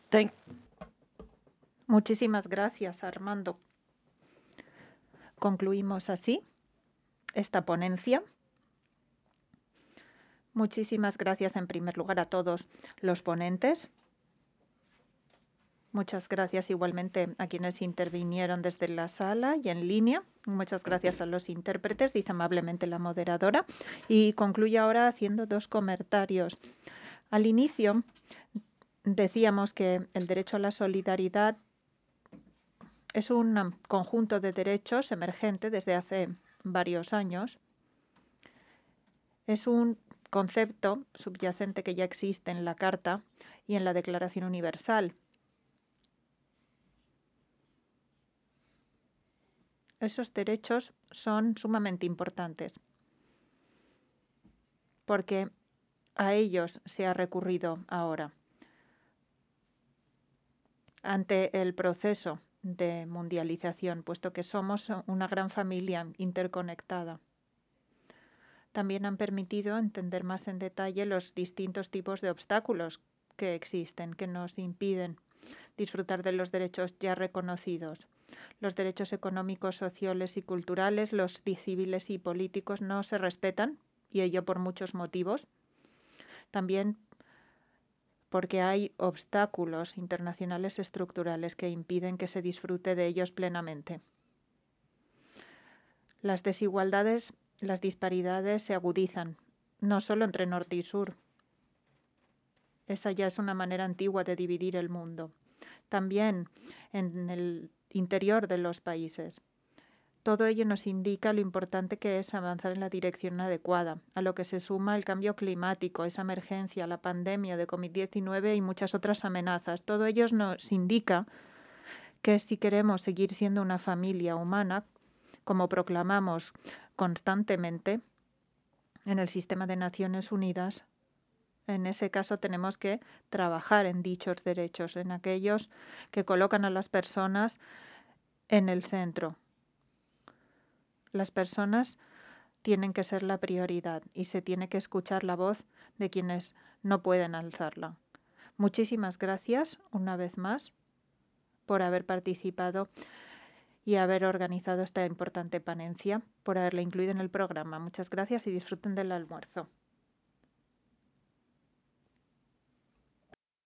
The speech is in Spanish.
Thank Muchísimas gracias, Armando. Concluimos así esta ponencia. Muchísimas gracias en primer lugar a todos los ponentes. Muchas gracias igualmente a quienes intervinieron desde la sala y en línea. Muchas gracias a los intérpretes, dice amablemente la moderadora. Y concluyo ahora haciendo dos comentarios. Al inicio decíamos que el derecho a la solidaridad es un conjunto de derechos emergente desde hace varios años. Es un concepto subyacente que ya existe en la Carta y en la Declaración Universal. Esos derechos son sumamente importantes porque a ellos se ha recurrido ahora ante el proceso de mundialización, puesto que somos una gran familia interconectada. También han permitido entender más en detalle los distintos tipos de obstáculos que existen, que nos impiden disfrutar de los derechos ya reconocidos. Los derechos económicos, sociales y culturales, los civiles y políticos no se respetan, y ello por muchos motivos. También porque hay obstáculos internacionales estructurales que impiden que se disfrute de ellos plenamente. Las desigualdades, las disparidades se agudizan, no solo entre norte y sur. Esa ya es una manera antigua de dividir el mundo. También en el interior de los países. Todo ello nos indica lo importante que es avanzar en la dirección adecuada, a lo que se suma el cambio climático, esa emergencia, la pandemia de COVID-19 y muchas otras amenazas. Todo ello nos indica que si queremos seguir siendo una familia humana, como proclamamos constantemente en el sistema de Naciones Unidas, en ese caso tenemos que trabajar en dichos derechos, en aquellos que colocan a las personas en el centro. Las personas tienen que ser la prioridad y se tiene que escuchar la voz de quienes no pueden alzarla. Muchísimas gracias una vez más por haber participado y haber organizado esta importante ponencia, por haberla incluido en el programa. Muchas gracias y disfruten del almuerzo.